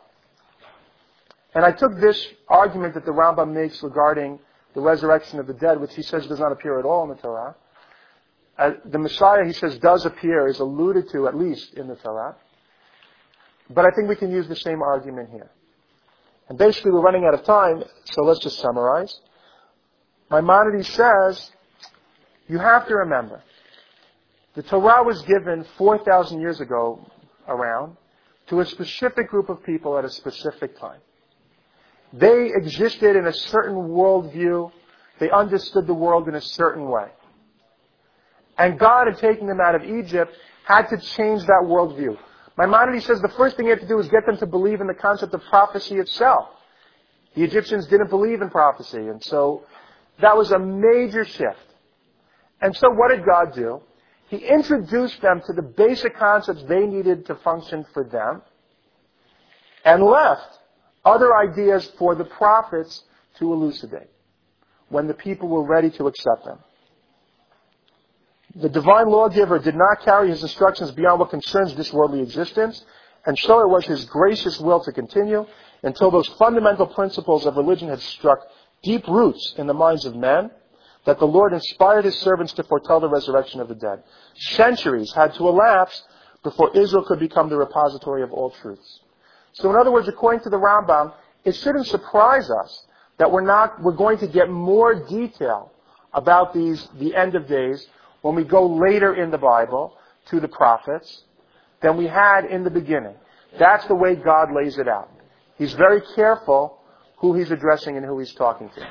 And I took this argument that the Rambam makes regarding the resurrection of the dead, which he says does not appear at all in the Torah. Uh, the Messiah, he says, does appear, is alluded to at least in the Torah. But I think we can use the same argument here. And basically we're running out of time, so let's just summarize. Maimonides says, you have to remember, the Torah was given four thousand years ago around to a specific group of people at a specific time. They existed in a certain worldview. They understood the world in a certain way. And God, in taking them out of Egypt, had to change that worldview. Maimonides says the first thing he had to do was get them to believe in the concept of prophecy itself. The Egyptians didn't believe in prophecy, and so that was a major shift. And so what did God do? He introduced them to the basic concepts they needed to function for them, and left other ideas for the prophets to elucidate when the people were ready to accept them. The divine lawgiver did not carry his instructions beyond what concerns this worldly existence, and so it was his gracious will to continue until those fundamental principles of religion had struck deep roots in the minds of men, that the Lord inspired his servants to foretell the resurrection of the dead. Centuries had to elapse before Israel could become the repository of all truths. So in other words, according to the Rambam, it shouldn't surprise us that we're not, we're going to get more detail about these, the end of days, when we go later in the Bible to the prophets than we had in the beginning. That's the way God lays it out. He's very careful who he's addressing and who he's talking to.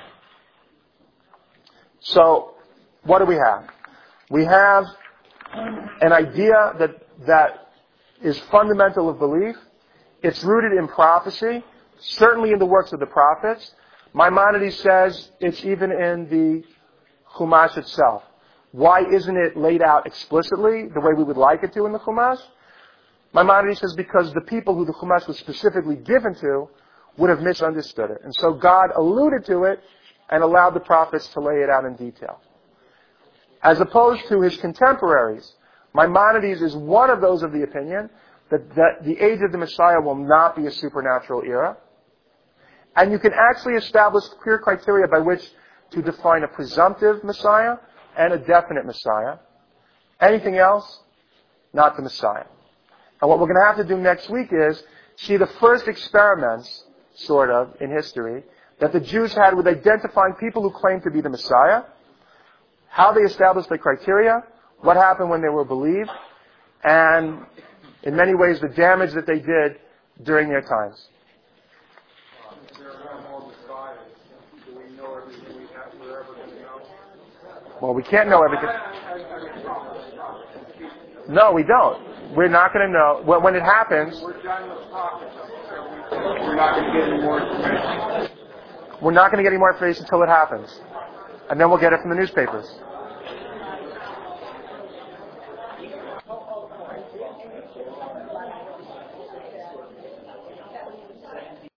So, what do we have? We have an idea that, that is fundamental of belief. It's rooted in prophecy. certainly in the works of the prophets. Maimonides says it's even in the Chumash itself. Why isn't it laid out explicitly the way we would like it to in the Chumash? Maimonides says because the people who the Chumash was specifically given to would have misunderstood it. And so God alluded to it and allowed the prophets to lay it out in detail. As opposed to his contemporaries, Maimonides is one of those of the opinion that, that the age of the Messiah will not be a supernatural era. And you can actually establish clear criteria by which to define a presumptive Messiah and a definite Messiah. Anything else, not the Messiah. And what we're going to have to do next week is see the first experiments, sort of, in history, that the Jews had with identifying people who claimed to be the Messiah, how they established their criteria, what happened when they were believed, and in many ways the damage that they did during their times. Well, we can't know everything. No, we don't. We're not going to know. When, when it happens, We're done with talking. We're not going to get any more information. we're not going to get any more information until it happens. And then we'll get it from the newspapers.